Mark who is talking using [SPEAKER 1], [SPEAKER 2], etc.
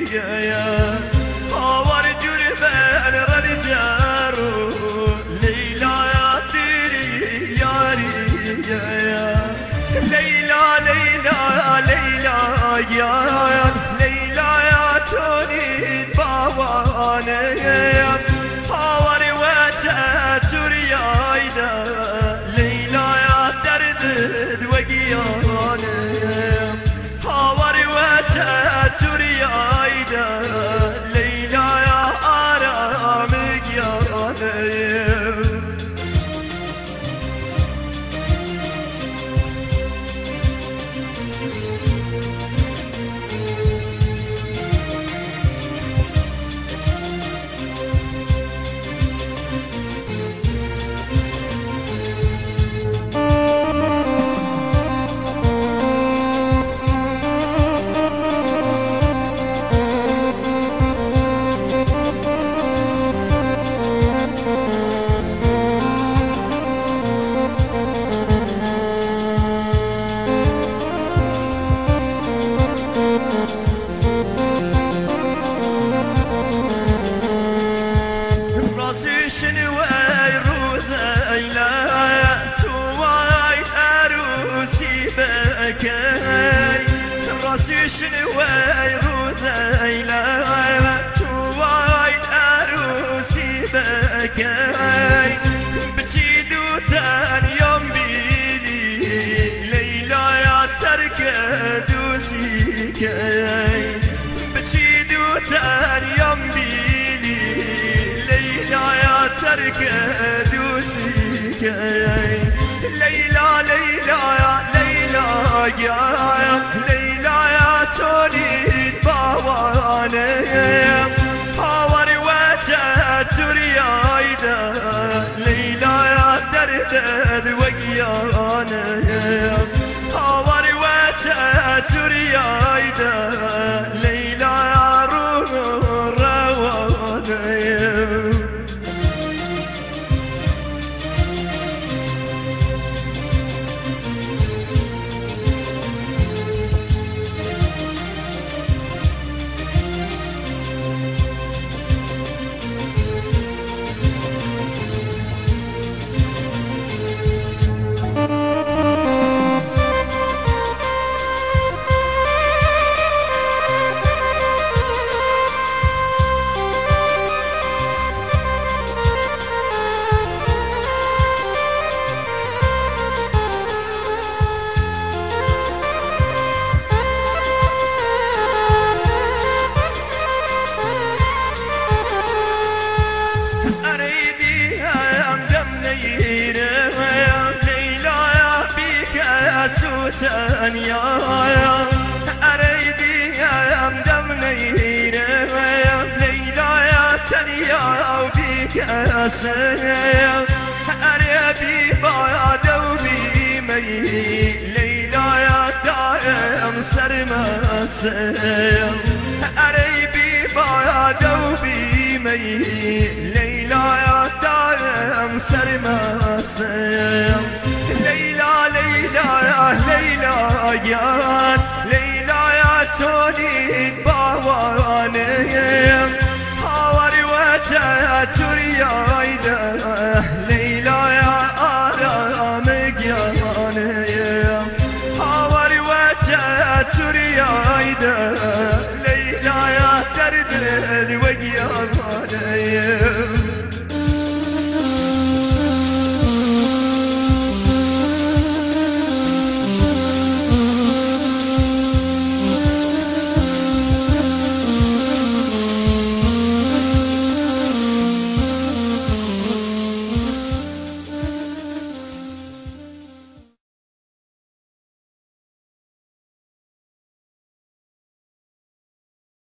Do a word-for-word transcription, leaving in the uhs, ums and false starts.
[SPEAKER 1] هاور جور من رجارو ليلى يا ديري ياري ليلى ليلى ليلى يا ليلى يا توني باباني هاور وجه تريايدا ليلى يا درد وقياني هاور وجه تريايدا ليلى يا آرام قياني شنو ويروز إلى تواي أروسي بكاي راسي شنو ويروز إلى تواي أروسي بكاي بتشيدو تاني يوم بيلي ليلى يا ترك دوسي كاي بتشيدو تاني يوم بيلي ترك دوسي كاي ليلى ليلى يا ليلى يا ليلى يا توني باواني هاور وجه تريايدا ليلى يا درد وقياني هاور وجه تريايدا ليلى يا روح رواني سوتان يا أريدي يا أمدم نيرة ليلى يا تنيا وبيك أسيا أريبي بعد وبيمي ليلى يا دائم سرماسيا أريبي بعد وبيمي ليلى يا دائم سرماسيا ليلى ليلى يا ليلى يا ليلى يا توني باواني هاور وجه تريايدا